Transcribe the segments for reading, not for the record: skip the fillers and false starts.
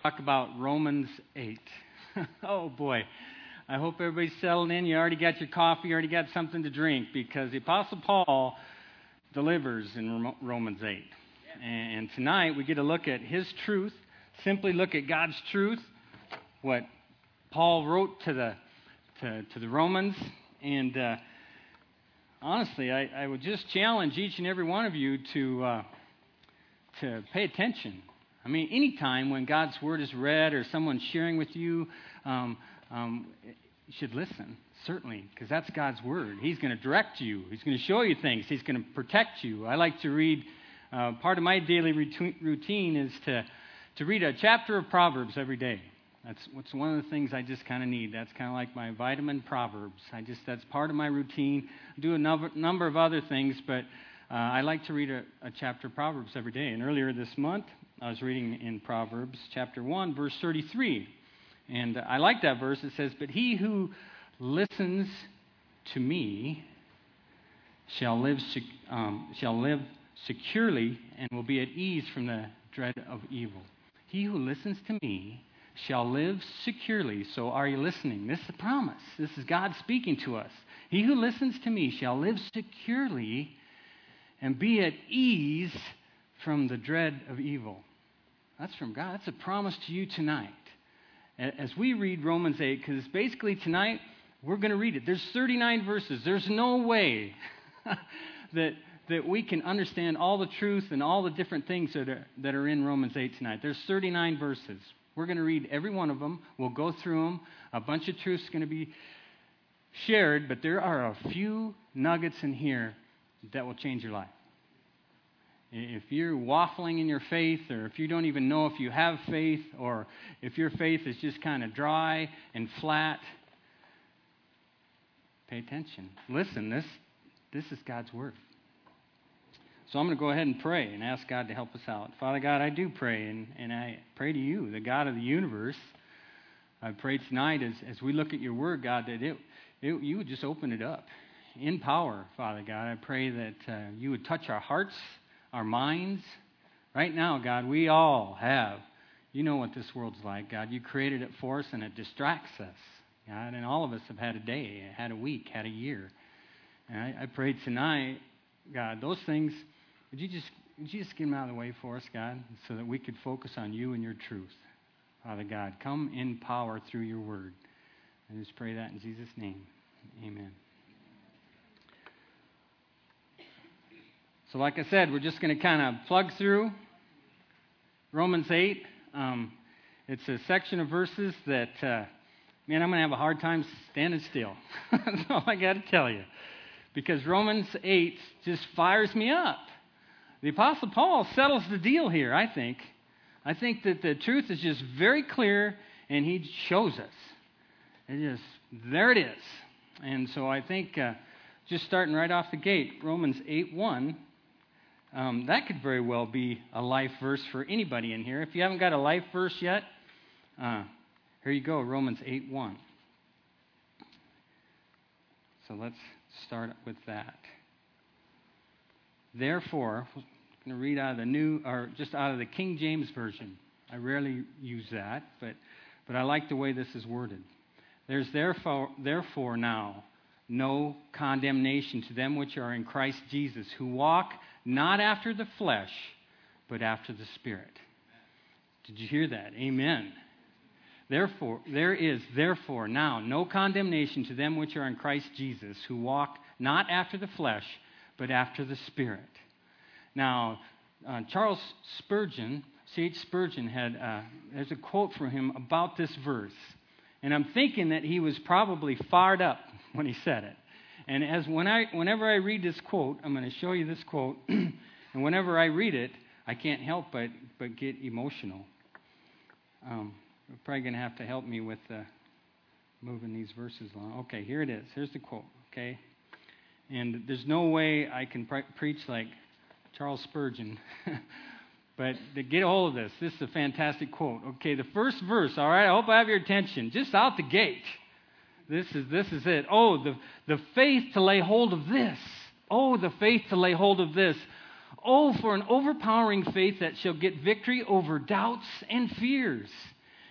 talk about Romans 8. Oh boy, I hope everybody's settled in. You already got your coffee, you already got something to drink, because the Apostle Paul delivers in Romans 8. And tonight we get to look at his truth, simply look at God's truth, what Paul wrote to the Romans. And honestly, I would just challenge each and every one of you to pay attention. I mean, anytime when God's Word is read or someone's sharing with you, you should listen, certainly, because that's God's Word. He's going to direct you. He's going to show you things. He's going to protect you. I like to read, part of my daily routine is to read a chapter of Proverbs every day. That's one of the things I just kind of need. That's kind of like my vitamin Proverbs. That's part of my routine. I do a number of other things, but I like to read a chapter of Proverbs every day. And earlier this month, I was reading in Proverbs chapter 1, verse 33. And I like that verse. It says, "But he who listens to me shall live securely and will be at ease from the dread of evil." He who listens to me shall live securely. So are you listening? This is a promise. This is God speaking to us. He who listens to me shall live securely and be at ease from the dread of evil. That's from God. That's a promise to you tonight. As we read Romans 8, because basically tonight we're going to read it. There's 39 verses. There's no way that we can understand all the truth and all the different things that are in Romans 8 tonight. There's 39 verses. We're going to read every one of them. We'll go through them. A bunch of truths going to be shared, but there are a few nuggets in here that will change your life. If you're waffling in your faith, or if you don't even know if you have faith, or if your faith is just kind of dry and flat, pay attention. Listen, this is God's Word. So I'm going to go ahead and pray and ask God to help us out. Father God, I do pray, and I pray to you, the God of the universe. I pray tonight as we look at your Word, God, that you would just open it up in power, Father God. I pray that you would touch our hearts, our minds. Right now, God, we all have, you know what this world's like, God. You created it for us, and it distracts us, God. And all of us have had a day, had a week, had a year. And I pray tonight, God, those things, would you just get them out of the way for us, God, so that we could focus on you and your truth. Father God, come in power through your word. I just pray that in Jesus' name. Amen. So like I said, we're just going to kind of plug through Romans 8. It's a section of verses that, man, I'm going to have a hard time standing still. That's all I got to tell you. Because Romans 8 just fires me up. The Apostle Paul settles the deal here, I think. I think that the truth is just very clear, and he shows us. There it is. And so I think just starting right off the gate, Romans 8:1, that could very well be a life verse for anybody in here. If you haven't got a life verse yet, here you go, Romans 8:1. So let's start with that. Therefore, I'm going to read out of the King James Version. I rarely use that, but I like the way this is worded. There's therefore now no condemnation to them which are in Christ Jesus, who walk not after the flesh, but after the Spirit. Did you hear that? Amen. Therefore, there is therefore now no condemnation to them which are in Christ Jesus, who walk not after the flesh, but after the Spirit. Now, Charles Spurgeon, C.H. Spurgeon, there's a quote from him about this verse. And I'm thinking that he was probably fired up when he said it. And whenever I read this quote, I'm going to show you this quote, and whenever I read it, I can't help but get emotional. You're probably going to have to help me with moving these verses along. Okay, here it is. Here's the quote, okay? And there's no way I can preach like Charles Spurgeon, but to get a hold of this is a fantastic quote. Okay, the first verse, all right, I hope I have your attention. Just out the gate. This is it. Oh, the faith to lay hold of this. Oh, the faith to lay hold of this. Oh, for an overpowering faith that shall get victory over doubts and fears.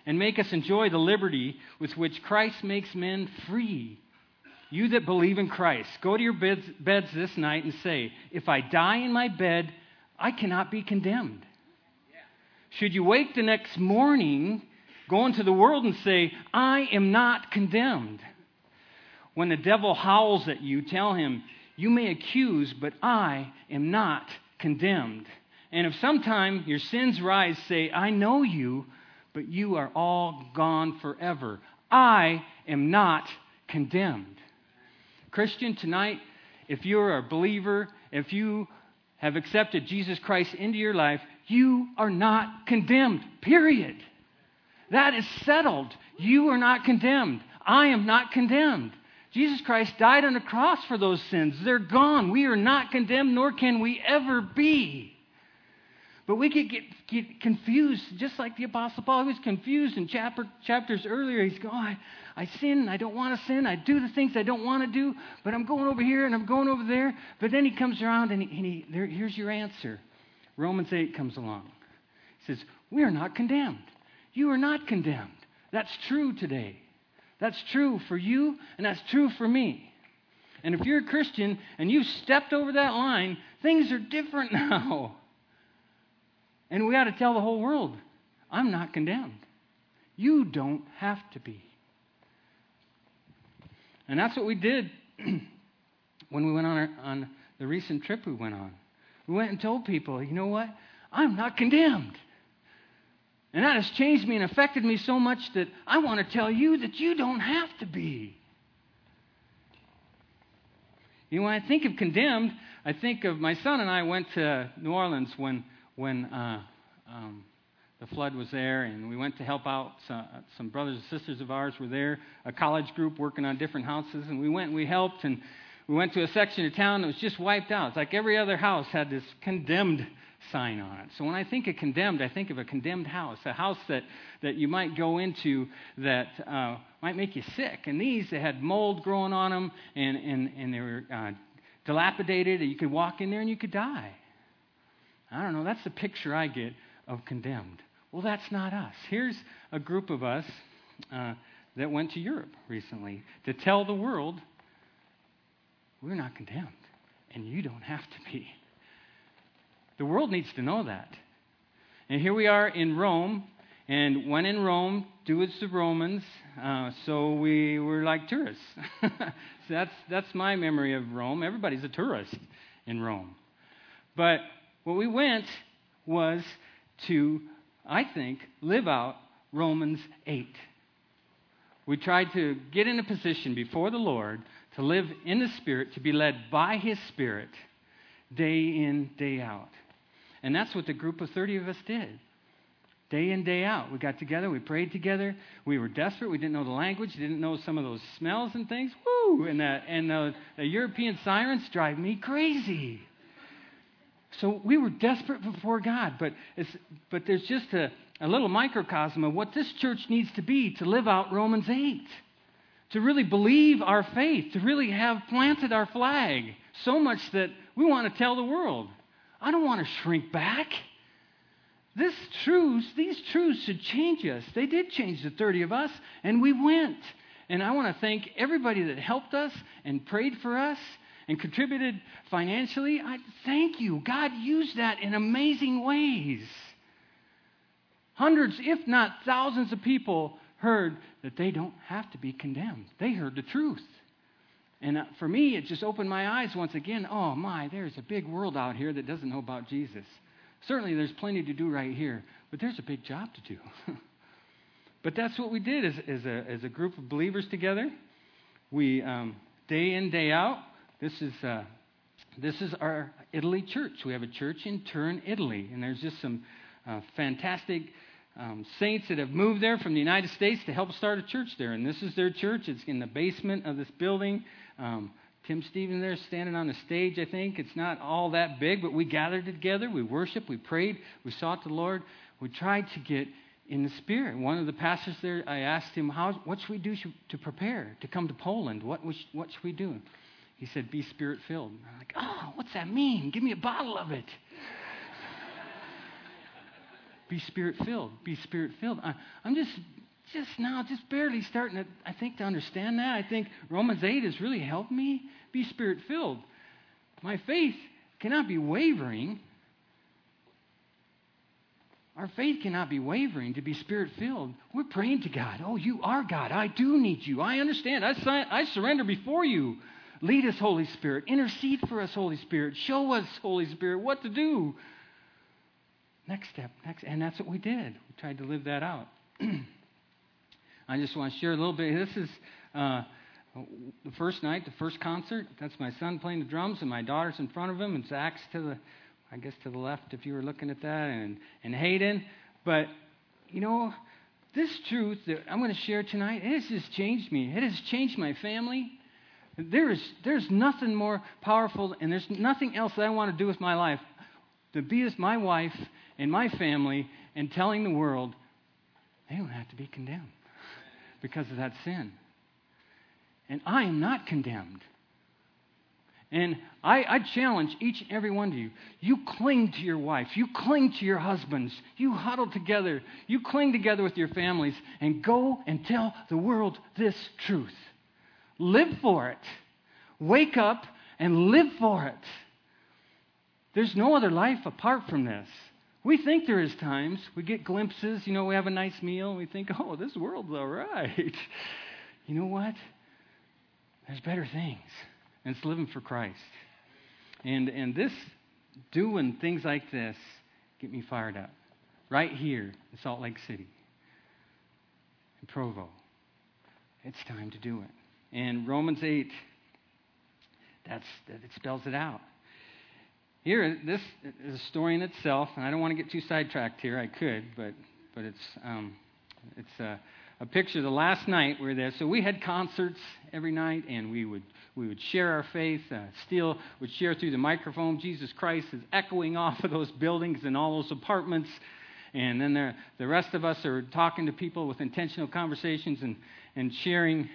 and make us enjoy the liberty with which Christ makes men free. You that believe in Christ, go to your beds this night and say, if I die in my bed, I cannot be condemned. Should you wake the next morning, go into the world and say, I am not condemned. When the devil howls at you, tell him, you may accuse, but I am not condemned. And if sometime your sins rise, say, I know you, but you are all gone forever. I am not condemned. Christian, tonight, if you're a believer, if you have accepted Jesus Christ into your life, you are not condemned, period. That is settled. You are not condemned. I am not condemned. Jesus Christ died on the cross for those sins. They're gone. We are not condemned, nor can we ever be. But we could get confused, just like the Apostle Paul. He was confused in chapters earlier. He's going, I sin, I don't want to sin. I do the things I don't want to do, but I'm going over here and I'm going over there. But then he comes around and here's your answer. Romans 8 comes along. He says, we are not condemned. You are not condemned. That's true today. That's true for you, and that's true for me. And if you're a Christian and you've stepped over that line, things are different now. And we got to tell the whole world, I'm not condemned. You don't have to be. And that's what we did when we went on the recent trip we went on. We went and told people, you know what? I'm not condemned. And that has changed me and affected me so much that I want to tell you that you don't have to be. You know, when I think of condemned, I think of my son and I went to New Orleans when the flood was there, and we went to help out. Some brothers and sisters of ours were there, a college group working on different houses, and we went and we helped, and we went to a section of town that was just wiped out. It's like every other house had this condemned sign on it. So when I think of condemned, I think of a condemned house, a house that you might go into that might make you sick. And these, they had mold growing on them, and they were dilapidated, and you could walk in there and you could die. I don't know, that's the picture I get of condemned. Well, that's not us. Here's a group of us that went to Europe recently to tell the world, we're not condemned, and you don't have to be. The world needs to know that. And here we are in Rome, and when in Rome, do as the Romans. So we were like tourists. So that's my memory of Rome. Everybody's a tourist in Rome. But what we went was to, I think, live out Romans 8. We tried to get in a position before the Lord to live in the Spirit, to be led by His Spirit, day in, day out. And that's what the group of 30 of us did. Day in, day out. We got together, we prayed together. We were desperate. We didn't know the language, didn't know some of those smells and things. Woo! And the European sirens drive me crazy. So we were desperate before God. But there's just a little microcosm of what this church needs to be to live out Romans 8. To really believe our faith, to really have planted our flag so much that we want to tell the world. I don't want to shrink back. These truths should change us. They did change the 30 of us, and we went. And I want to thank everybody that helped us and prayed for us and contributed financially. I thank you. God used that in amazing ways. Hundreds, if not thousands of people heard that they don't have to be condemned. They heard the truth. And for me, it just opened my eyes once again. Oh my, there's a big world out here that doesn't know about Jesus. Certainly there's plenty to do right here, but there's a big job to do. But that's what we did as a group of believers together. We, day in, day out, this is our Italy church. We have a church in Turin, Italy, and there's just some fantastic saints that have moved there from the United States to help start a church there. And this is their church. It's in the basement of this building. Tim Stevens there standing on the stage, I think. It's not all that big, but we gathered together. We worshiped. We prayed. We sought the Lord. We tried to get in the Spirit. One of the pastors there, I asked him, what should we do to prepare to come to Poland? What should we do? He said, be Spirit-filled. I'm like, oh, what's that mean? Give me a bottle of it. Be Spirit-filled. Be Spirit-filled. I'm just now, just barely starting to, I think, to understand that. I think Romans 8 has really helped me. Be Spirit-filled. My faith cannot be wavering. Our faith cannot be wavering to be Spirit-filled. We're praying to God. Oh, you are God. I do need you. I understand. I surrender before you. Lead us, Holy Spirit. Intercede for us, Holy Spirit. Show us, Holy Spirit, what to do. Next step. And that's what we did. We tried to live that out. I just want to share a little bit. This is the first night, the first concert. That's my son playing the drums, and my daughter's in front of him, and Zach's to the left if you were looking at that, and Hayden. But, this truth that I'm going to share tonight, it has just changed me. It has changed my family. There's nothing more powerful, and there's nothing else that I want to do with my life to be with my wife and my family and telling the world they don't have to be condemned because of that sin. And I am not condemned. And I challenge each and every one of you. You cling to your wife. You cling to your husbands. You huddle together. You cling together with your families and go and tell the world this truth. Live for it. Wake up and live for it. There's no other life apart from this. We think there is times. We get glimpses. We have a nice meal. We think, oh, this world's all right. You know what? There's better things. And it's living for Christ. And this, doing things like this, get me fired up. Right here in Salt Lake City. In Provo. It's time to do it. And Romans 8, it spells it out. Here, this is a story in itself, and I don't want to get too sidetracked here. I could, but it's a picture. The last night we were there, so we had concerts every night, and we would share our faith. Steele would share through the microphone. Jesus Christ is echoing off of those buildings and all those apartments, and then the rest of us are talking to people with intentional conversations and sharing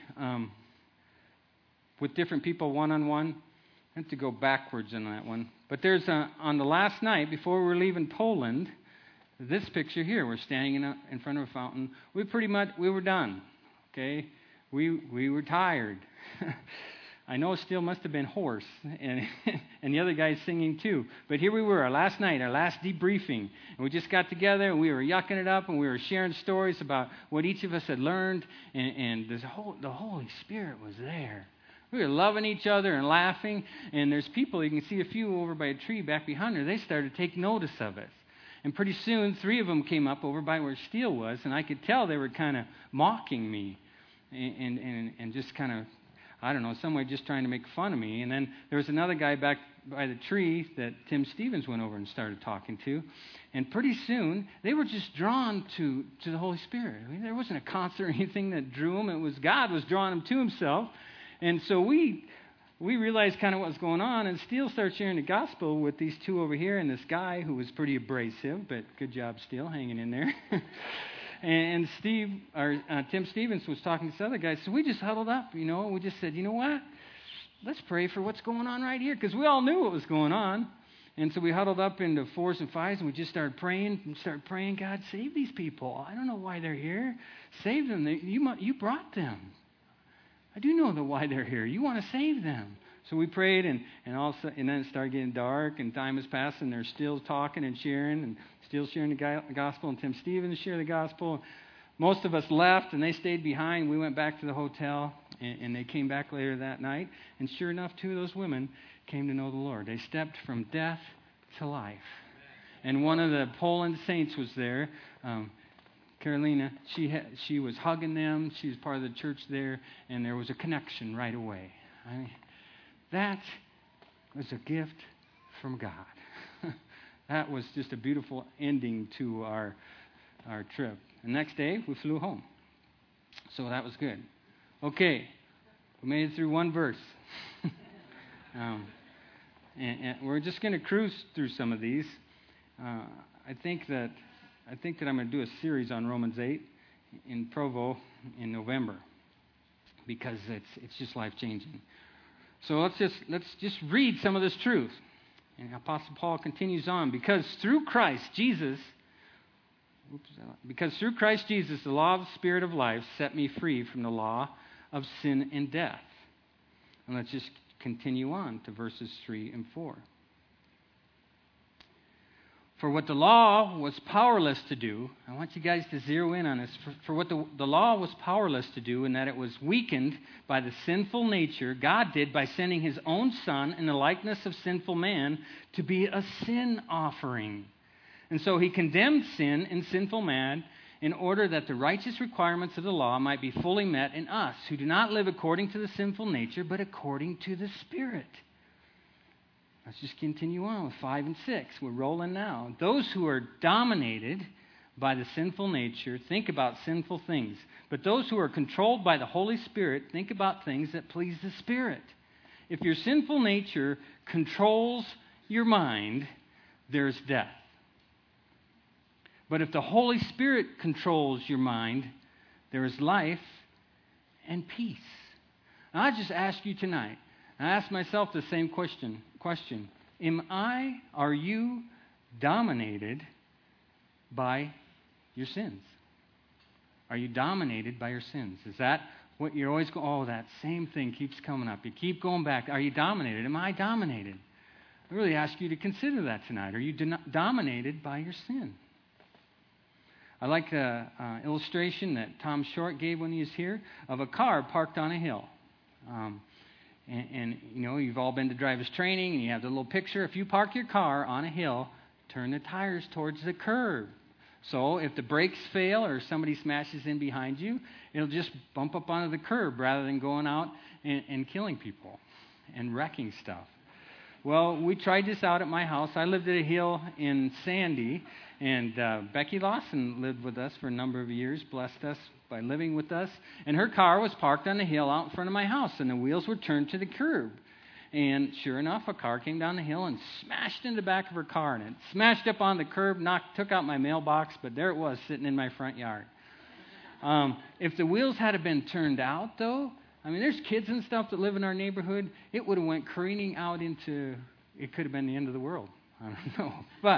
with different people one-on-one. I have to go backwards on that one. But there's on the last night, before we were leaving Poland, this picture here. We're standing in front of a fountain. We were done. Okay? We were tired. I know Steele must have been hoarse, and the other guy's singing too. But here we were, our last night, our last debriefing. And we just got together, and we were yucking it up, and we were sharing stories about what each of us had learned, and the Holy Spirit was there. We were loving each other and laughing, and there's people, you can see a few over by a tree back behind her, they started to take notice of us. And pretty soon, 3 of them came up over by where Steele was, and I could tell they were kind of mocking me and just kind of, I don't know, some way just trying to make fun of me. And then there was another guy back by the tree that Tim Stevens went over and started talking to. And pretty soon, they were just drawn to the Holy Spirit. I mean, there wasn't a concert or anything that drew them. It was God was drawing them to himself. And so we realized kind of what was going on, and Steele started sharing the gospel with these 2 over here and this guy who was pretty abrasive, but good job, Steele, hanging in there. And Tim Stevens was talking to this other guy, so we just huddled up, we just said, you know what? Let's pray for what's going on right here, because we all knew what was going on. And so we huddled up into 4s and 5s, and we just started praying, God, save these people. I don't know why they're here. Save them. You brought them. I do know why they're here. You want to save them. So we prayed, and then it started getting dark, and time has passed, and they're still talking and sharing, and still sharing the gospel, and Tim Stevens shared the gospel. Most of us left, and they stayed behind. We went back to the hotel, and they came back later that night, and sure enough, 2 of those women came to know the Lord. They stepped from death to life. And one of the Poland saints was there, Carolina. She was hugging them. She was part of the church there, and there was a connection right away. That was a gift from God. That was just a beautiful ending to our trip. The next day, we flew home. So that was good. Okay, we made it through one verse. And we're just going to cruise through some of these. I think that I'm going to do a series on Romans 8 in Provo in November because it's just life-changing. So let's just read some of this truth. And Apostle Paul continues on, because through Christ Jesus, Because through Christ Jesus, the law of the Spirit of life set me free from the law of sin and death. And let's just continue on to verses 3 and 4. For what the law was powerless to do, I want you guys to zero in on this. For what the law was powerless to do, in that it was weakened by the sinful nature, God did by sending His own Son in the likeness of sinful man to be a sin offering. And so He condemned sin in sinful man in order that the righteous requirements of the law might be fully met in us, who do not live according to the sinful nature, but according to the Spirit. Let's just continue on with 5 and 6. We're rolling now. Those who are dominated by the sinful nature think about sinful things. But those who are controlled by the Holy Spirit think about things that please the Spirit. If your sinful nature controls your mind, there's death. But if the Holy Spirit controls your mind, there is life and peace. And I just ask you tonight, I ask myself the same question. Are you dominated by your sins? Are you dominated by your sins? Is that what you're always going, oh, that same thing keeps coming up. You keep going back. Are you dominated? Am I dominated? I really ask you to consider that tonight. Are you dominated by your sin? I like the illustration that Tom Short gave when he was here of a car parked on a hill. And you know, you've all been to driver's training, and you have the little picture. If you park your car on a hill, turn the tires towards the curb. So if the brakes fail or somebody smashes in behind you, it'll just bump up onto the curb rather than going out and killing people and wrecking stuff. Well, we tried this out at my house. I lived at a hill in Sandy, and Becky Lawson lived with us for a number of years, blessed us by living with us. And her car was parked on the hill out in front of my house, and the wheels were turned to the curb. And sure enough, a car came down the hill and smashed in the back of her car, and it smashed up on the curb, took out my mailbox, but there it was sitting in my front yard. If the wheels had been turned out, though, I mean, there's kids and stuff that live in our neighborhood. It would have went careening out into, it could have been the end of the world. I don't know.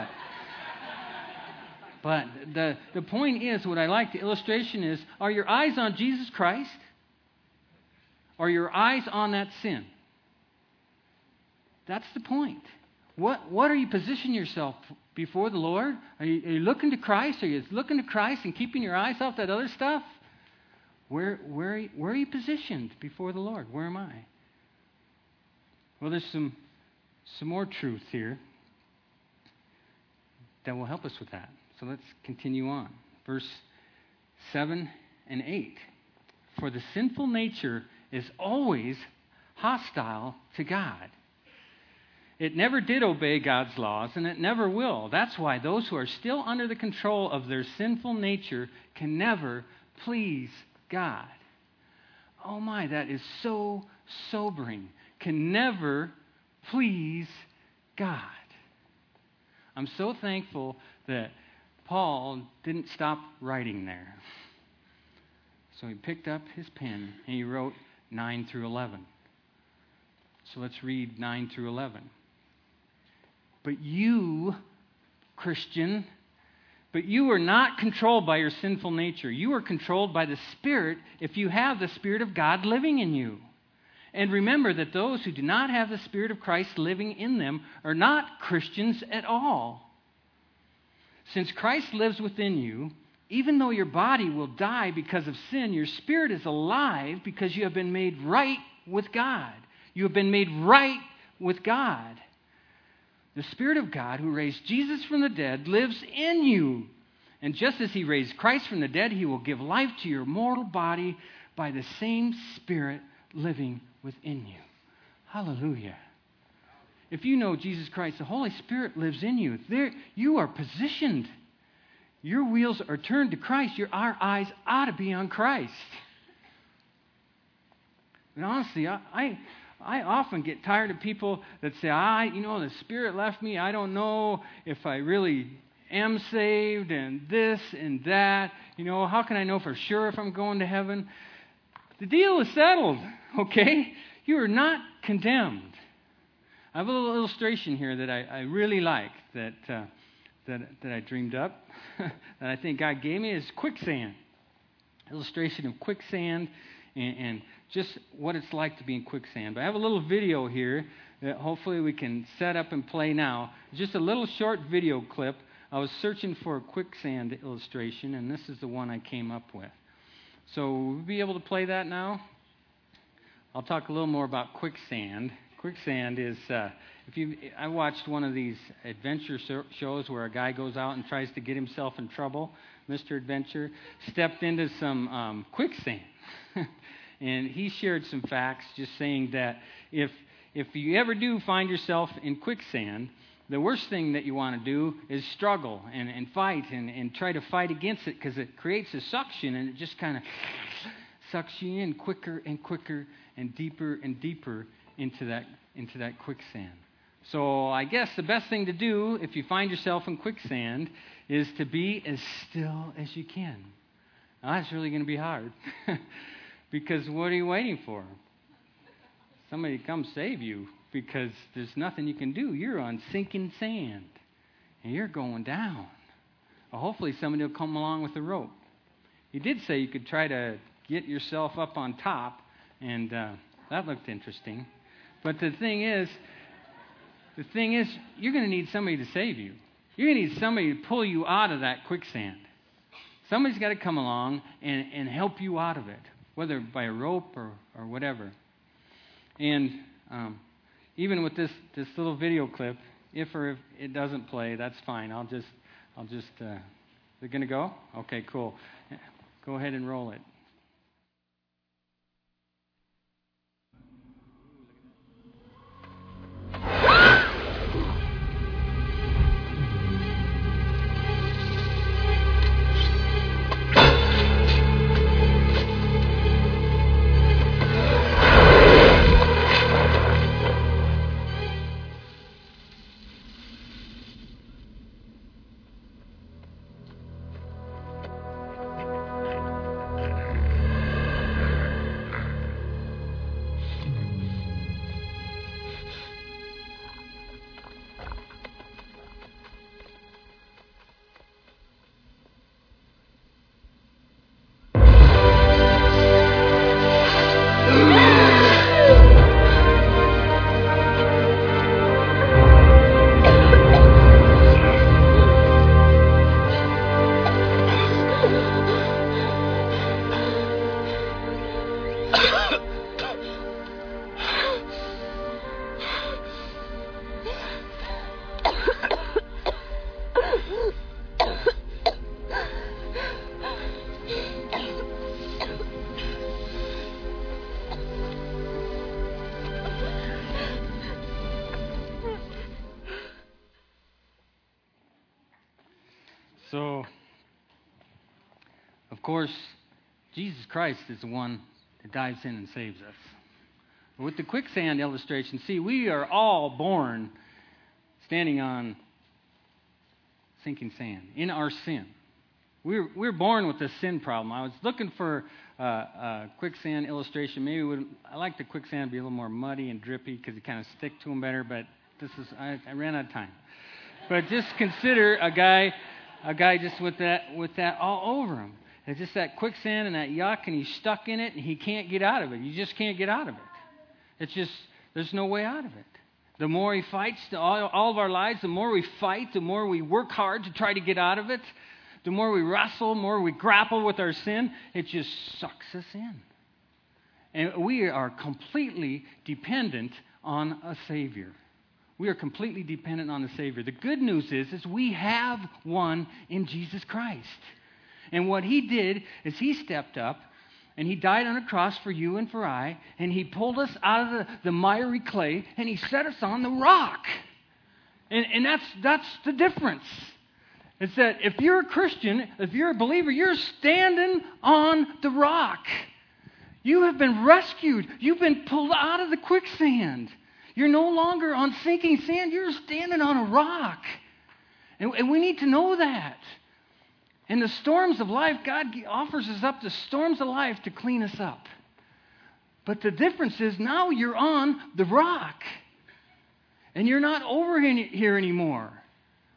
But the point is, what I like, the illustration is, are your eyes on Jesus Christ? Or are your eyes on that sin? That's the point. What are you positioning yourself before the Lord? Are you looking to Christ? Are you looking to Christ and keeping your eyes off that other stuff? Where are you positioned before the Lord? Where am I? Well, there's some more truth here that will help us with that. So let's continue on. Verse 7 and 8. For the sinful nature is always hostile to God. It never did obey God's laws, and it never will. That's why those who are still under the control of their sinful nature can never please God. Oh my, that is so sobering. Can never please God. I'm so thankful that Paul didn't stop writing there. So he picked up his pen and he wrote 9 through 11. So let's read 9 through 11. But you, Christian, are not controlled by your sinful nature. You are controlled by the Spirit if you have the Spirit of God living in you. And remember that those who do not have the Spirit of Christ living in them are not Christians at all. Since Christ lives within you, even though your body will die because of sin, your spirit is alive because you have been made right with God. You have been made right with God. The Spirit of God who raised Jesus from the dead lives in you. And just as He raised Christ from the dead, He will give life to your mortal body by the same Spirit living within you. Hallelujah. If you know Jesus Christ, the Holy Spirit lives in you. There, you are positioned. Your wheels are turned to Christ. Our eyes ought to be on Christ. And honestly, I often get tired of people that say, the Spirit left me. I don't know if I really am saved and this and that. How can I know for sure if I'm going to heaven? The deal is settled, okay? You are not condemned. I have a little illustration here that I really like that that I dreamed up that I think God gave me is quicksand. Illustration of quicksand and just what it's like to be in quicksand. But I have a little video here that hopefully we can set up and play now. Just a little short video clip. I was searching for a quicksand illustration, and this is the one I came up with. So will we be able to play that now? I'll talk a little more about quicksand. Quicksand is, I watched one of these adventure shows where a guy goes out and tries to get himself in trouble. Mr. Adventure stepped into some quicksand. And he shared some facts just saying that if you ever do find yourself in quicksand, the worst thing that you want to do is struggle and fight and try to fight against it, because it creates a suction and it just kind of sucks you in quicker and quicker and deeper into that quicksand. So I guess the best thing to do if you find yourself in quicksand is to be as still as you can. Now, that's really going to be hard because what are you waiting for? Somebody to come save you, because there's nothing you can do. You're on sinking sand and you're going down. Well, hopefully somebody will come along with a rope. He did say you could try to get yourself up on top, and that looked interesting. But the thing is, you're going to need somebody to save you. You're going to need somebody to pull you out of that quicksand. Somebody's got to come along and help you out of it, whether by a rope or whatever. And even with this little video clip, if it doesn't play, that's fine. I'll just. Is it going to go? Okay, cool. Go ahead and roll it. So, of course, Jesus Christ is the one that dives in and saves us. With the quicksand illustration, see, we are all born standing on sinking sand in our sin. We're born with a sin problem. I was looking for a quicksand illustration. Maybe I like the quicksand to be a little more muddy and drippy because you kind of stick to them better. But I ran out of time. But just consider a guy just with that all over him. It's just that quicksand and that yuck, and he's stuck in it, and he can't get out of it. You just can't get out of it. It's just, there's no way out of it. The more he fights, all of our lives, the more we fight, the more we work hard to try to get out of it, the more we wrestle, the more we grapple with our sin, it just sucks us in. And we are completely dependent on a Savior. We are completely dependent on the Savior. The good news is we have one in Jesus Christ. And what he did is he stepped up and he died on a cross for you and for I, and he pulled us out of the miry clay and he set us on the rock. And that's the difference. It's that if you're a Christian, if you're a believer, you're standing on the rock. You have been rescued. You've been pulled out of the quicksand. You're no longer on sinking sand. You're standing on a rock. And we need to know that. In the storms of life, God offers us up the storms of life to clean us up. But the difference is now you're on the rock. And you're not over here anymore.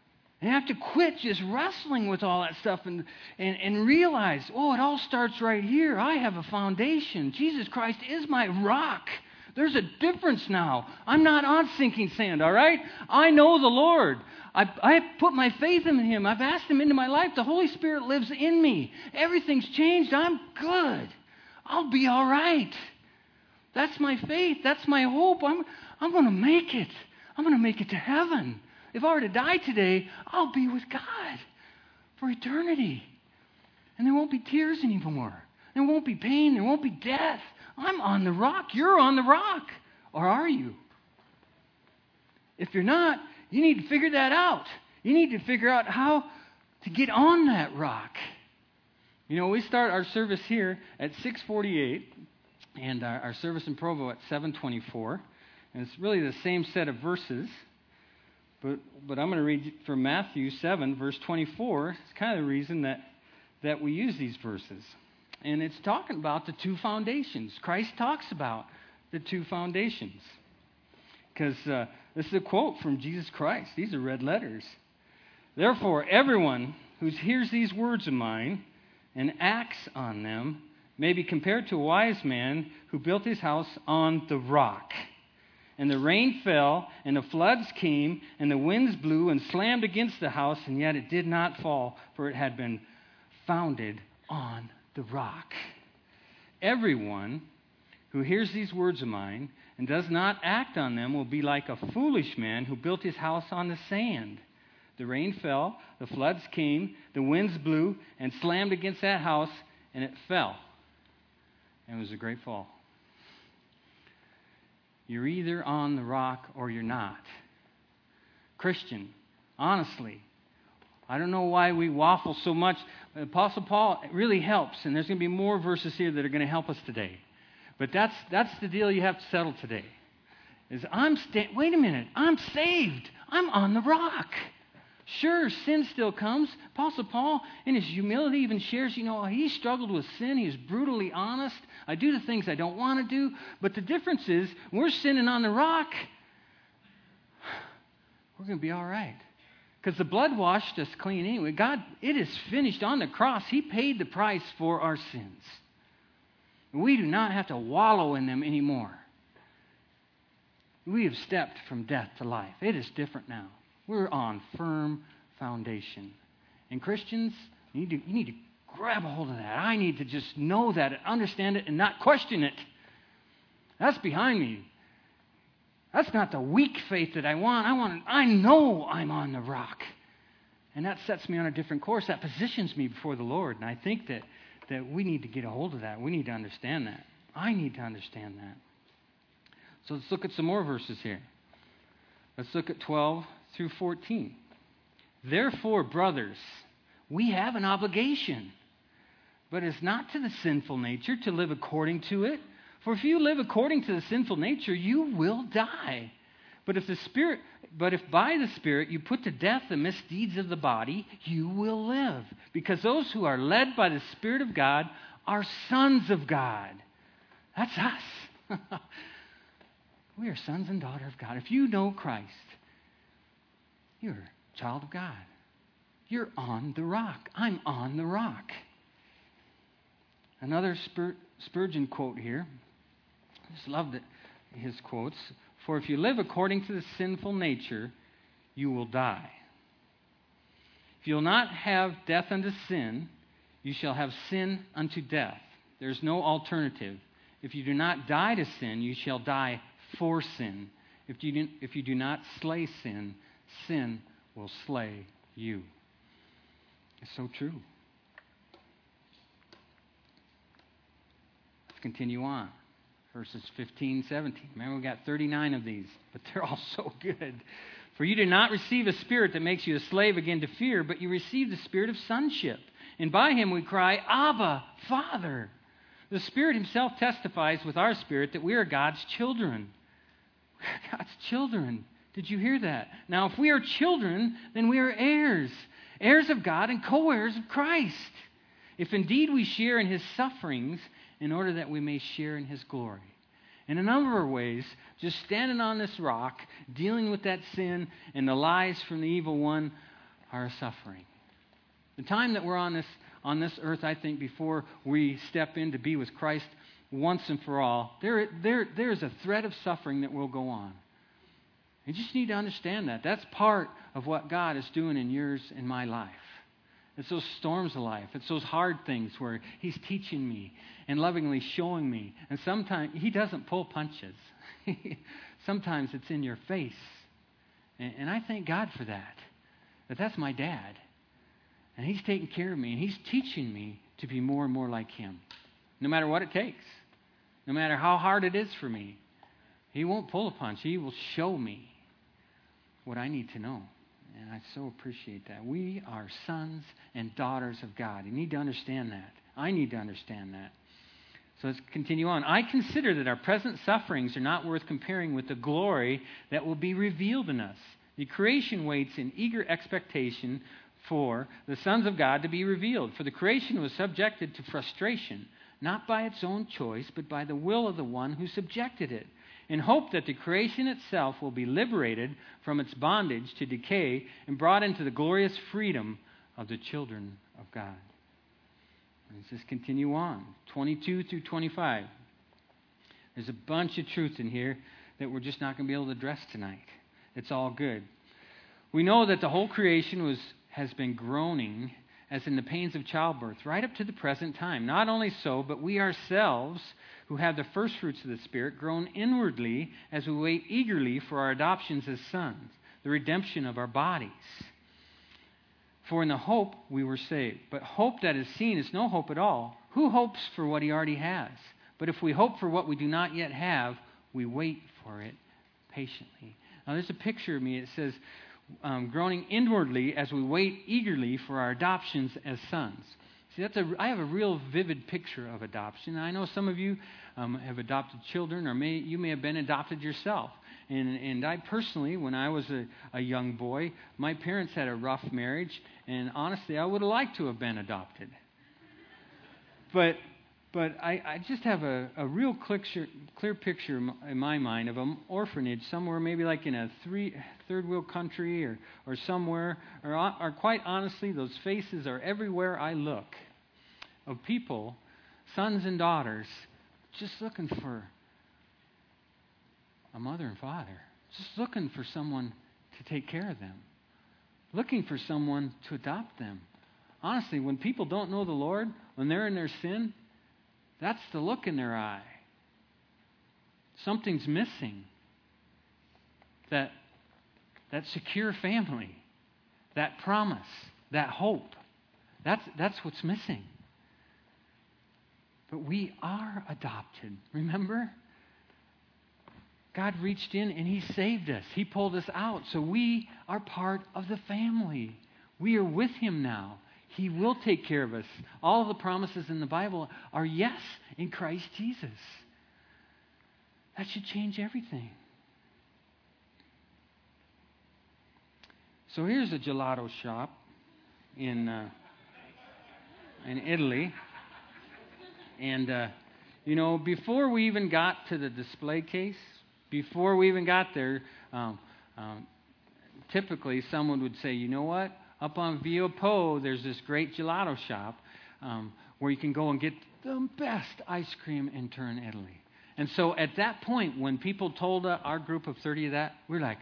And you have to quit just wrestling with all that stuff and realize, oh, it all starts right here. I have a foundation. Jesus Christ is my rock. There's a difference now. I'm not on sinking sand, all right? I know the Lord. I put my faith in Him. I've asked Him into my life. The Holy Spirit lives in me. Everything's changed. I'm good. I'll be all right. That's my faith. That's my hope. I'm going to make it. I'm going to make it to heaven. If I were to die today, I'll be with God for eternity. And there won't be tears anymore. There won't be pain. There won't be death. I'm on the rock. You're on the rock. Or are you? If you're not, you need to figure that out. You need to figure out how to get on that rock. You know, we start our service here at 6:48 and our service in Provo at 7:24. And it's really the same set of verses. But I'm going to read from Matthew 7, verse 24. It's kind of the reason that we use these verses. And it's talking about the two foundations. Christ talks about the two foundations. Because this is a quote from Jesus Christ. These are red letters. Therefore, everyone who hears these words of mine and acts on them may be compared to a wise man who built his house on the rock. And the rain fell, and the floods came, and the winds blew and slammed against the house, and yet it did not fall, for it had been founded on the rock. Everyone who hears these words of mine and does not act on them will be like a foolish man who built his house on the sand. The rain fell, the floods came, the winds blew and slammed against that house, and it fell. And it was a great fall. You're either on the rock or you're not. Christian, honestly, I don't know why we waffle so much. Apostle Paul really helps, and there's going to be more verses here that are going to help us today. But that's the deal you have to settle today. Wait a minute, I'm saved. I'm on the rock. Sure, sin still comes. Apostle Paul, in his humility, even shares, he struggled with sin. He is brutally honest. I do the things I don't want to do. But the difference is, we're sinning on the rock. We're going to be all right. Because the blood washed us clean anyway. God, it is finished on the cross. He paid the price for our sins. We do not have to wallow in them anymore. We have stepped from death to life. It is different now. We're on firm foundation. And Christians, you need to grab a hold of that. I need to just know that and understand it and not question it. That's behind me. That's not the weak faith that I want. I know I'm on the rock. And that sets me on a different course. That positions me before the Lord. And I think that we need to get a hold of that. We need to understand that. I need to understand that. So let's look at some more verses here. Let's look at 12 through 14. Therefore, brothers, we have an obligation, but it's not to the sinful nature to live according to it. For if you live according to the sinful nature, you will die. But if by the Spirit you put to death the misdeeds of the body, you will live. Because those who are led by the Spirit of God are sons of God. That's us. We are sons and daughters of God. If you know Christ, you're a child of God. You're on the rock. I'm on the rock. Another Spurgeon quote here. I just loved his quotes. For if you live according to the sinful nature, you will die. If you will not have death unto sin, you shall have sin unto death. There's no alternative. If you do not die to sin, you shall die for sin. If you do not slay sin, sin will slay you. It's so true. Let's continue on. Verses 15, 17. Remember, we got 39 of these, but they're all so good. For you did not receive a spirit that makes you a slave again to fear, but you received the spirit of sonship. And by him we cry, Abba, Father. The Spirit himself testifies with our spirit that we are God's children. We are God's children. Did you hear that? Now, if we are children, then we are heirs. Heirs of God and co-heirs of Christ. If indeed we share in his sufferings, in order that we may share in his glory. In a number of ways, just standing on this rock, dealing with that sin and the lies from the evil one our suffering. The time that we're on this earth, I think, before we step in to be with Christ once and for all, there's a thread of suffering that will go on. You just need to understand that. That's part of what God is doing in yours and my life. It's those storms of life. It's those hard things where He's teaching me and lovingly showing me. And sometimes He doesn't pull punches. Sometimes it's in your face. And I thank God for that. That's my dad. And He's taking care of me. And He's teaching me to be more and more like Him. No matter what it takes. No matter how hard it is for me. He won't pull a punch. He will show me what I need to know. And I so appreciate that. We are sons and daughters of God. You need to understand that. I need to understand that. So let's continue on. I consider that our present sufferings are not worth comparing with the glory that will be revealed in us. The creation waits in eager expectation for the sons of God to be revealed. For the creation was subjected to frustration, not by its own choice, but by the will of the one who subjected it, in hope that the creation itself will be liberated from its bondage to decay and brought into the glorious freedom of the children of God. Let's just continue on. 22 through 25. There's a bunch of truth in here that we're just not going to be able to address tonight. It's all good. We know that the whole creation has been groaning as in the pains of childbirth right up to the present time. Not only so, but we ourselves, who have the first fruits of the Spirit, groan inwardly as we wait eagerly for our adoptions as sons, the redemption of our bodies. For in the hope we were saved. But hope that is seen is no hope at all. Who hopes for what he already has? But if we hope for what we do not yet have, we wait for it patiently. Now there's a picture of me. It says, groaning inwardly as we wait eagerly for our adoptions as sons. See, I have a real vivid picture of adoption. I know some of you have adopted children, or you may have been adopted yourself. And I personally, when I was a young boy, my parents had a rough marriage, and honestly, I would have liked to have been adopted. But I just have a real clear picture in my mind of an orphanage somewhere, maybe like in a third world country or somewhere, or quite honestly, those faces are everywhere I look, of people, sons and daughters, just looking for a mother and father, just looking for someone to take care of them, looking for someone to adopt them. Honestly, when people don't know the Lord, when they're in their sin, that's the look in their eye. Something's missing. That secure family, that promise, that hope, that's what's missing. But we are adopted, remember? God reached in and He saved us. He pulled us out. So we are part of the family. We are with Him now. He will take care of us. All of the promises in the Bible are yes in Christ Jesus. That should change everything. So here's a gelato shop in Italy. And, before we even got to the display case, before we even got there, typically someone would say, you know what? Up on Via Po, there's this great gelato shop where you can go and get the best ice cream in Turin, Italy. And so at that point, when people told our group of 30 that, we were like,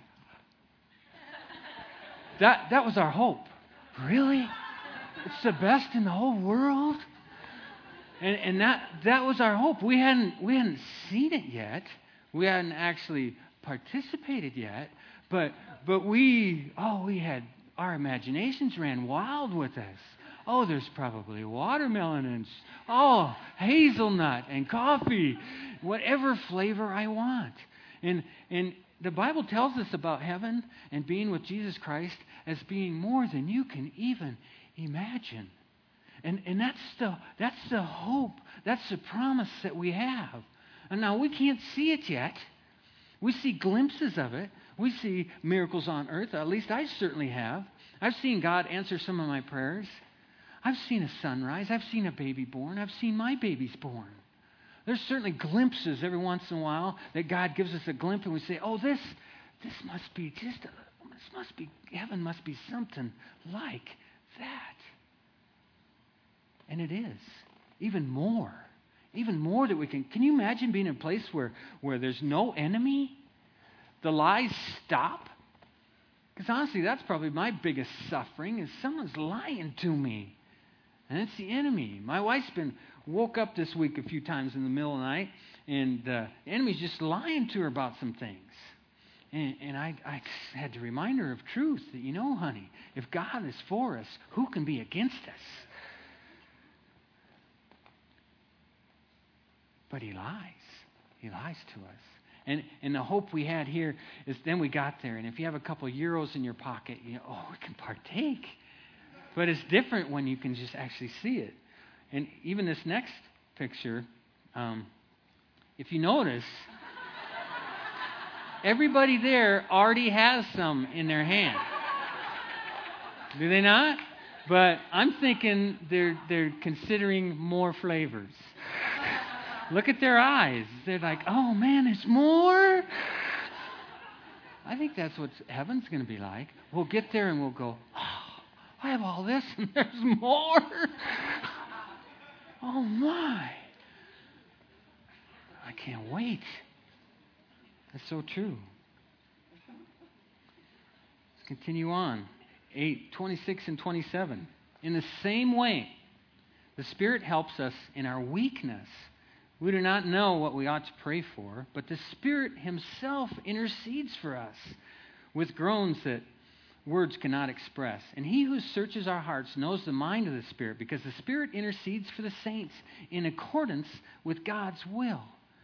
that was our hope. Really? It's the best in the whole world? And that was our hope. We hadn't seen it yet. We hadn't actually participated yet. But we had, our imaginations ran wild with us. Oh, there's probably watermelon and hazelnut and coffee, whatever flavor I want. And the Bible tells us about heaven and being with Jesus Christ as being more than you can even imagine. And that's the hope, that's the promise that we have. And now we can't see it yet. We see glimpses of it. We see miracles on earth. At least I certainly have. I've seen God answer some of my prayers. I've seen a sunrise. I've seen a baby born. I've seen my babies born. There's certainly glimpses every once in a while that God gives us a glimpse and we say, oh, this must be just Heaven must be something like that. And it is. Even more that we can you imagine being in a place where there's no enemy? The lies stop? Because honestly, that's probably my biggest suffering is someone's lying to me. And it's the enemy. My wife's been woke up this week a few times in the middle of the night, and the enemy's just lying to her about some things. And I had to remind her of truth that, honey, if God is for us, who can be against us? But he lies. He lies to us. And the hope we had here is then we got there. And if you have a couple of euros in your pocket, we can partake. But it's different when you can just actually see it. And even this next picture, if you notice, everybody there already has some in their hand. Do they not? But I'm thinking they're considering more flavors. Look at their eyes. They're like, oh man, there's more? I think that's what heaven's going to be like. We'll get there and we'll go, oh, I have all this and there's more. Oh my. I can't wait. That's so true. Let's continue on. 8:26 and 27. In the same way, the Spirit helps us in our weakness. We do not know what we ought to pray for, but the Spirit Himself intercedes for us with groans that words cannot express. And He who searches our hearts knows the mind of the Spirit, because the Spirit intercedes for the saints in accordance with God's will.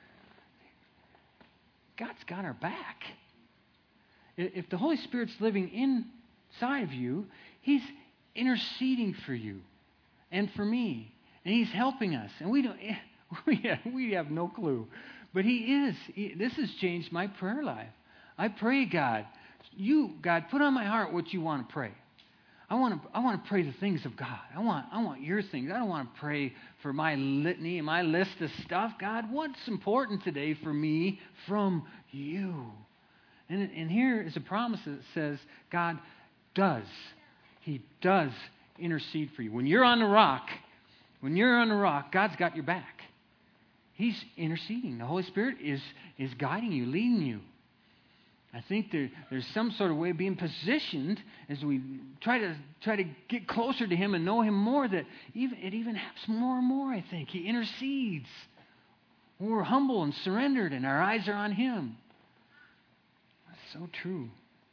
God's got our back. If the Holy Spirit's living inside of you, He's interceding for you and for me. And He's helping us. And we have no clue. But He is. This has changed my prayer life. I pray, God, put on my heart what you want to pray. I want to pray the things of God. I want your things. I don't want to pray for my litany and my list of stuff. God, what's important today for me from you? And here is a promise that says God does. He does intercede for you. When you're on the rock, God's got your back. He's interceding. The Holy Spirit is guiding you, leading you. I think there's some sort of way of being positioned as we try to get closer to Him and know Him more, that it even happens more and more, I think. He intercedes. When we're humble and surrendered and our eyes are on Him. That's so true.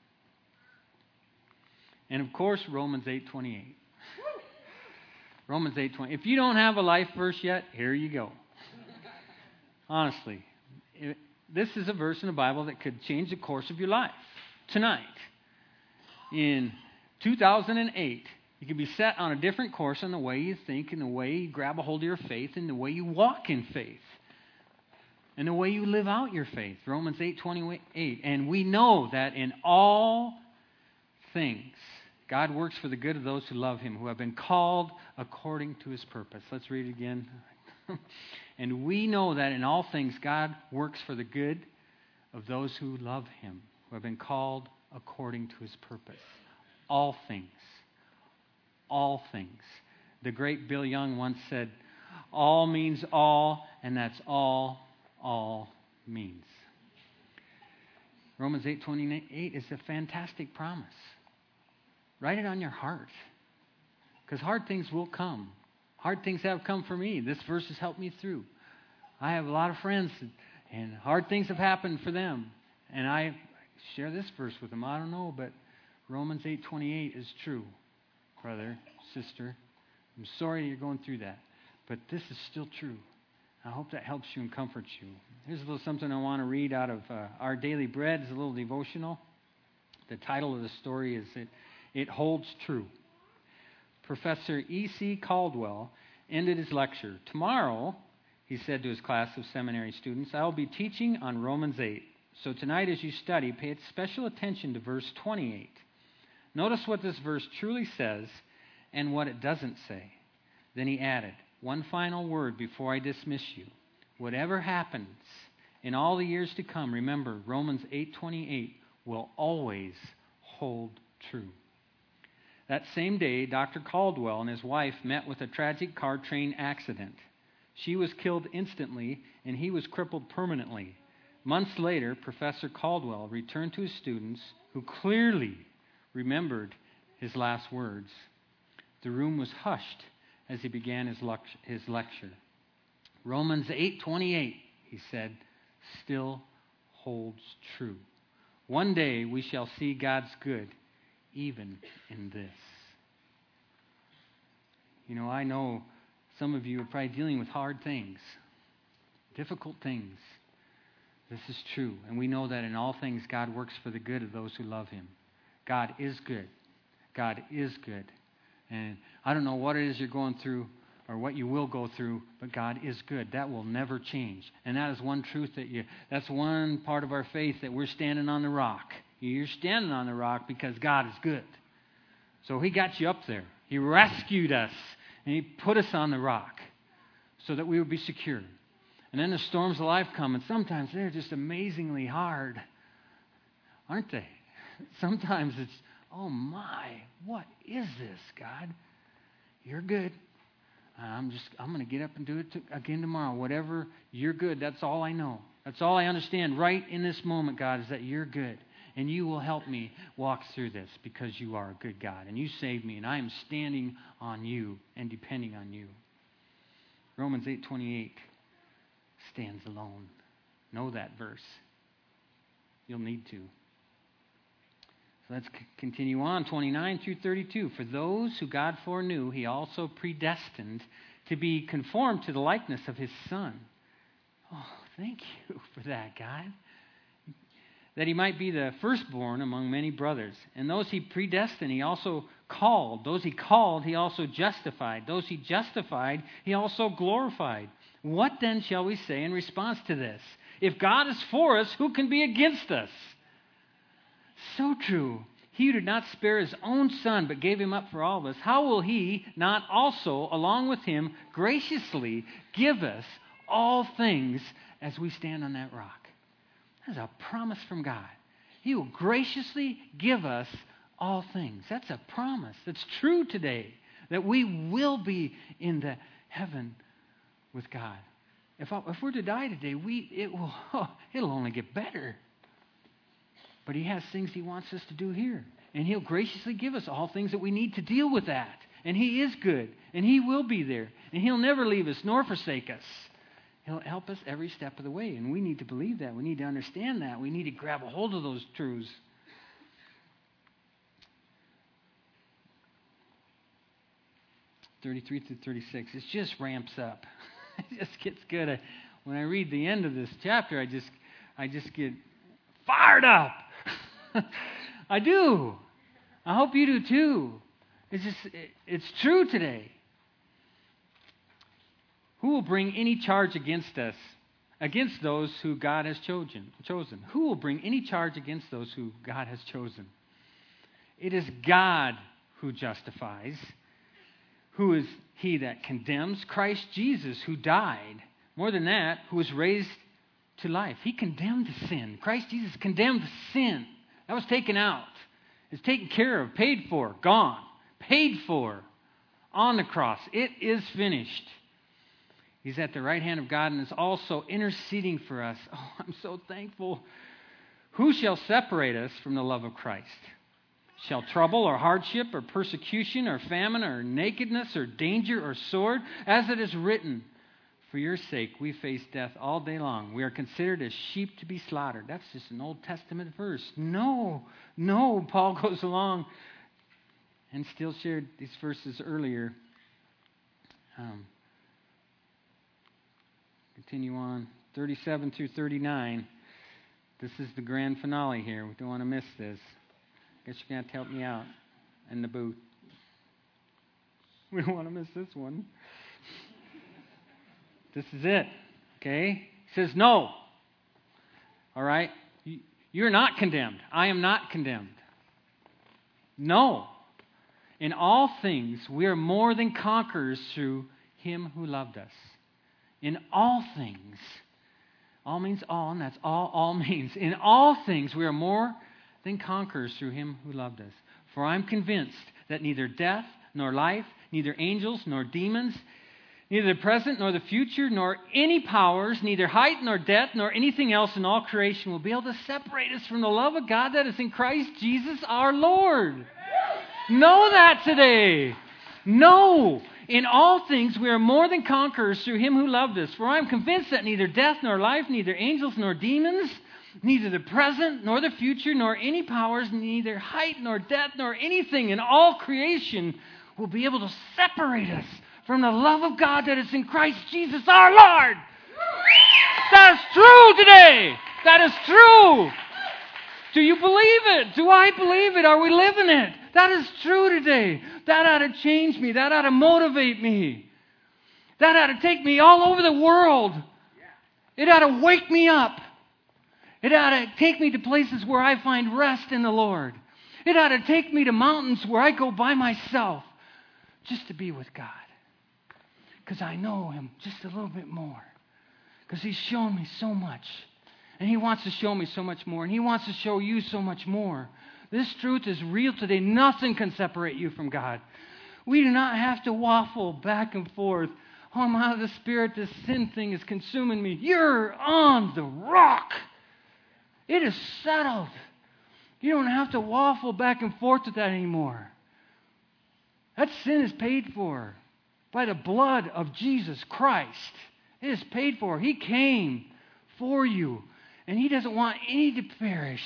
And of course, Romans 8:28. Romans 8:20. If you don't have a life verse yet, here you go. Honestly, this is a verse in the Bible that could change the course of your life. Tonight, in 2008, you could be set on a different course on the way you think, and the way you grab a hold of your faith, and the way you walk in faith, and the way you live out your faith. Romans 8:28. And we know that in all things, God works for the good of those who love Him, who have been called according to His purpose. Let's read it again. And we know that in all things, God works for the good of those who love Him, who have been called according to His purpose. All things. All things. The great Bill Young once said, all means all, and that's all means. Romans 8:28 is a fantastic promise. Write it on your heart. Because hard things will come. Hard things have come for me. This verse has helped me through. I have a lot of friends, and hard things have happened for them. And I share this verse with them. I don't know, but Romans 8:28 is true. Brother, sister, I'm sorry you're going through that. But this is still true. I hope that helps you and comforts you. Here's a little something I want to read out of Our Daily Bread. It's a little devotional. The title of the story is It Holds True. Professor E.C. Caldwell ended his lecture. Tomorrow, he said to his class of seminary students, I will be teaching on Romans 8. So tonight as you study, pay special attention to verse 28. Notice what this verse truly says and what it doesn't say. Then he added, one final word before I dismiss you. Whatever happens in all the years to come, remember, Romans 8:28 will always hold true. That same day, Dr. Caldwell and his wife met with a tragic car train accident. She was killed instantly, and he was crippled permanently. Months later, Professor Caldwell returned to his students, who clearly remembered his last words. The room was hushed as he began his lecture. Romans 8:28, he said, still holds true. One day we shall see God's good, even in this. I know some of you are probably dealing with hard things, difficult things. This is true. And we know that in all things God works for the good of those who love Him. God is good. God is good. And I don't know what it is you're going through or what you will go through, but God is good. That will never change. And that is one truth that's one part of our faith, that we're standing on the rock. You're standing on the rock because God is good. So He got you up there. He rescued us, and He put us on the rock so that we would be secure. And then the storms of life come, and sometimes they're just amazingly hard, aren't they? Sometimes it's, oh my, what is this, God? You're good. I'm going to get up and do it again tomorrow. Whatever, you're good. That's all I know. That's all I understand right in this moment, God, is that you're good. And you will help me walk through this because you are a good God. And you saved me, and I am standing on you and depending on you. Romans 8:28 stands alone. Know that verse. You'll need to. So let's continue on, 29 through 32. For those who God foreknew, He also predestined to be conformed to the likeness of His Son. Oh, thank you for that, God. That He might be the firstborn among many brothers. And those He predestined, He also called. Those He called, He also justified. Those He justified, He also glorified. What then shall we say in response to this? If God is for us, who can be against us? So true. He who did not spare His own Son, but gave Him up for all of us, how will He not also, along with Him, graciously give us all things as we stand on that rock? That's a promise from God. He will graciously give us all things. That's a promise that's true today, that we will be in the heaven with God. If we're to die today, it'll only get better. But He has things He wants us to do here. And He'll graciously give us all things that we need to deal with that. And He is good. And He will be there. And He'll never leave us nor forsake us. He'll help us every step of the way. And we need to believe that. We need to understand that. We need to grab a hold of those truths. (33 through 36). It just ramps up. It just gets good. When I read the end of this chapter, I just get fired up. I do. I hope you do too. It's true today. Who will bring any charge against us, against those who God has chosen? Who will bring any charge against those who God has chosen? It is God who justifies. Who is He that condemns? Christ Jesus, who died. More than that, who was raised to life. He condemned sin. Christ Jesus condemned sin. That was taken out. It's taken care of, paid for, gone. Paid for on the cross. It is finished. He's at the right hand of God and is also interceding for us. Oh, I'm so thankful. Who shall separate us from the love of Christ? Shall trouble or hardship or persecution or famine or nakedness or danger or sword? As it is written, for your sake we face death all day long. We are considered as sheep to be slaughtered. That's just an Old Testament verse. No, Paul goes along and still shared these verses earlier. Continue on, 37 through 39. This is the grand finale here. We don't want to miss this. I guess you're going to have to help me out in the booth. We don't want to miss this one. This is it, okay? He says, no. All right? You're not condemned. I am not condemned. No. In all things, we are more than conquerors through Him who loved us. In all things. All means all, and that's all means. In all things, we are more than conquerors through him who loved us. For I am convinced that neither death nor life, neither angels nor demons, neither the present nor the future, nor any powers, neither height nor depth, nor anything else in all creation will be able to separate us from the love of God that is in Christ Jesus our Lord. Know that today. Know. In all things we are more than conquerors through him who loved us. For I am convinced that neither death nor life, neither angels nor demons, neither the present nor the future, nor any powers, neither height nor depth, nor anything in all creation will be able to separate us from the love of God that is in Christ Jesus our Lord. That is true today. That is true. Do you believe it? Do I believe it? Are we living it? That is true today. That ought to change me. That ought to motivate me. That ought to take me all over the world. It ought to wake me up. It ought to take me to places where I find rest in the Lord. It ought to take me to mountains where I go by myself just to be with God. Because I know him just a little bit more. Because he's shown me so much. And he wants to show me so much more. And he wants to show you so much more. This truth is real today. Nothing can separate you from God. We do not have to waffle back and forth. Oh, I'm out of the Spirit. This sin thing is consuming me. You're on the rock. It is settled. You don't have to waffle back and forth with that anymore. That sin is paid for by the blood of Jesus Christ. It is paid for. He came for you. And he doesn't want any to perish.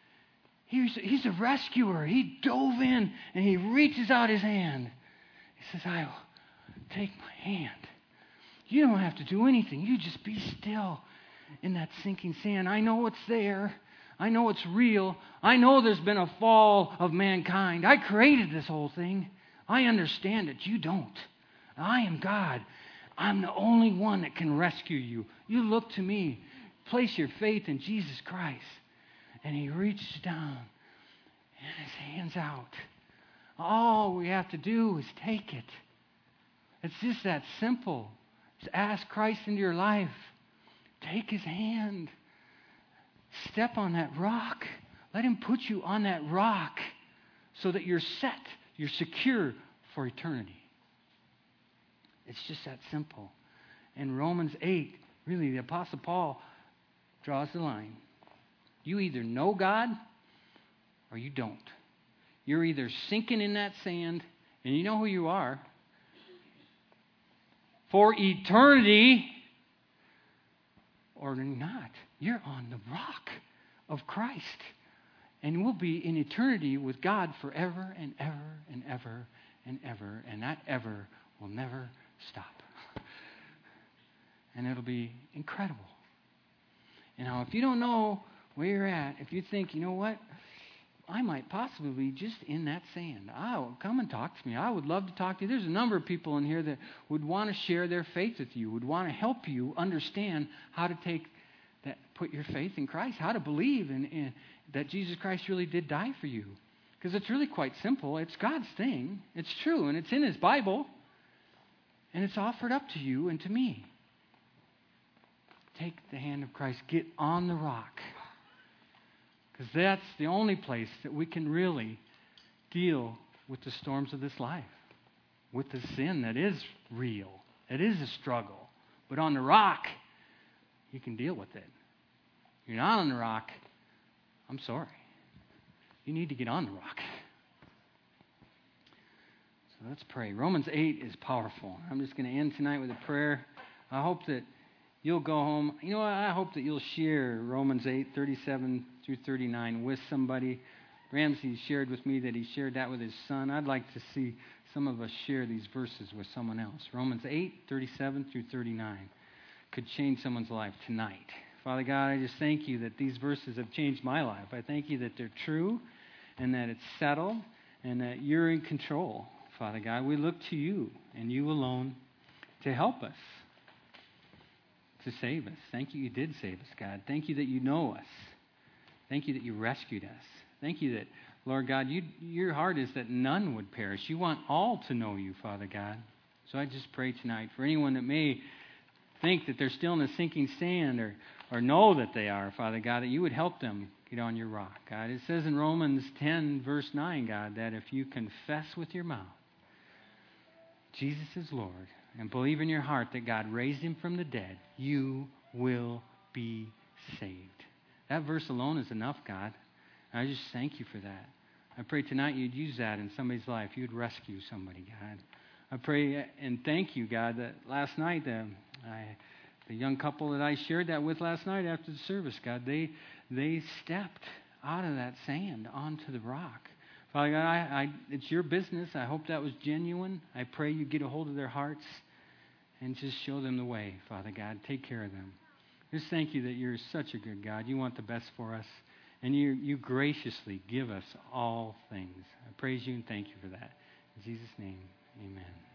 He's a rescuer. He dove in and he reaches out his hand. He says, I will take my hand. You don't have to do anything. You just be still in that sinking sand. I know it's there. I know it's real. I know there's been a fall of mankind. I created this whole thing. I understand it. You don't. I am God. I'm the only one that can rescue you. You look to me. Place your faith in Jesus Christ. And he reaches down and his hand's out. All we have to do is take it. It's just that simple. Just ask Christ into your life. Take his hand. Step on that rock. Let him put you on that rock so that you're set, you're secure for eternity. It's just that simple. In Romans 8, really, the Apostle Paul draws the line. You either know God or you don't. You're either sinking in that sand, and you know who you are, for eternity, or not. You're on the rock of Christ. And we'll be in eternity with God forever and ever and ever and ever. And that ever will never stop. And it'll be incredible. And now, if you don't know where you're at, if you think, you know what, I might possibly be just in that sand. Come and talk to me. I would love to talk to you. There's a number of people in here that would want to share their faith with you, would want to help you understand how to take that, put your faith in Christ, how to believe in that Jesus Christ really did die for you. Because it's really quite simple. It's God's thing. It's true, and it's in His Bible. And it's offered up to you and to me. Take the hand of Christ. Get on the rock. Because that's the only place that we can really deal with the storms of this life. With the sin that is real. It is a struggle. But on the rock, you can deal with it. If you're not on the rock, I'm sorry. You need to get on the rock. So let's pray. Romans 8 is powerful. I'm just going to end tonight with a prayer. I hope that you'll go home. You know what? I hope that you'll share Romans 8, 37 through 39 with somebody. Ramsey shared with me that he shared that with his son. I'd like to see some of us share these verses with someone else. Romans 8, 37 through 39 could change someone's life tonight. Father God, I just thank you that these verses have changed my life. I thank you that they're true and that it's settled and that you're in control. Father God, we look to you and you alone to help us, to save us. Thank you did save us, God. Thank you that you know us. Thank you that you rescued us. Thank you that, Lord God, your heart is that none would perish. You want all to know you, Father God. So I just pray tonight for anyone that may think that they're still in the sinking sand or know that they are, Father God, that you would help them get on your rock, God. It says in Romans 10, verse 9, God, that if you confess with your mouth Jesus is Lord and believe in your heart that God raised him from the dead, you will be saved. That verse alone is enough, God. And I just thank you for that. I pray tonight you'd use that in somebody's life. You'd rescue somebody, God. I pray and thank you, God, that last night, the young couple that I shared that with last night after the service, God, they stepped out of that sand onto the rock. Father God, it's your business. I hope that was genuine. I pray you get a hold of their hearts and just show them the way, Father God. Take care of them. Just thank you that you're such a good God. You want the best for us. And you graciously give us all things. I praise you and thank you for that. In Jesus' name, amen.